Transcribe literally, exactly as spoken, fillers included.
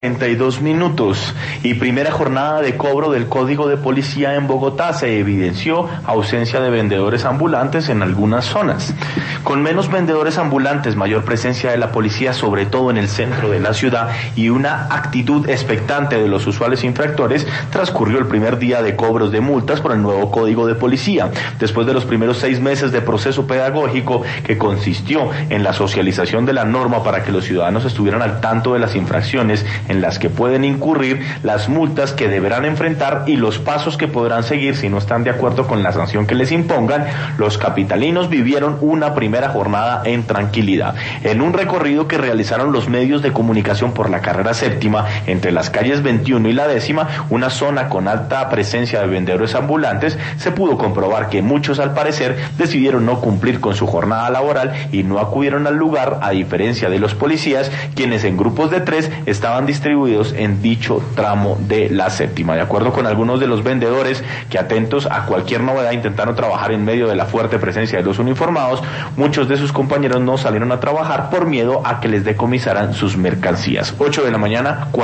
treinta y dos minutos y primera jornada de cobro del Código de Policía en Bogotá. Se evidenció ausencia de vendedores ambulantes en algunas zonas. Con menos vendedores ambulantes, mayor presencia de la policía, sobre todo en el centro de la ciudad, y una actitud expectante de los usuales infractores, transcurrió el primer día de cobros de multas por el nuevo Código de Policía. Después de los primeros seis meses de proceso pedagógico que consistió en la socialización de la norma para que los ciudadanos estuvieran al tanto de las infracciones en las que pueden incurrir, las multas que deberán enfrentar y los pasos que podrán seguir si no están de acuerdo con la sanción que les impongan, los capitalinos vivieron una primera jornada en tranquilidad. En un recorrido que realizaron los medios de comunicación por la carrera séptima, entre las calles veintiuno y la décima, una zona con alta presencia de vendedores ambulantes, se pudo comprobar que muchos, al parecer, decidieron no cumplir con su jornada laboral y no acudieron al lugar, a diferencia de los policías, quienes en grupos de tres estaban distribuidos en dicho tramo de la séptima. De acuerdo con algunos de los vendedores que, atentos a cualquier novedad, intentaron trabajar en medio de la fuerte presencia de los uniformados, muchos de sus compañeros no salieron a trabajar por miedo a que les decomisaran sus mercancías. ocho de la mañana,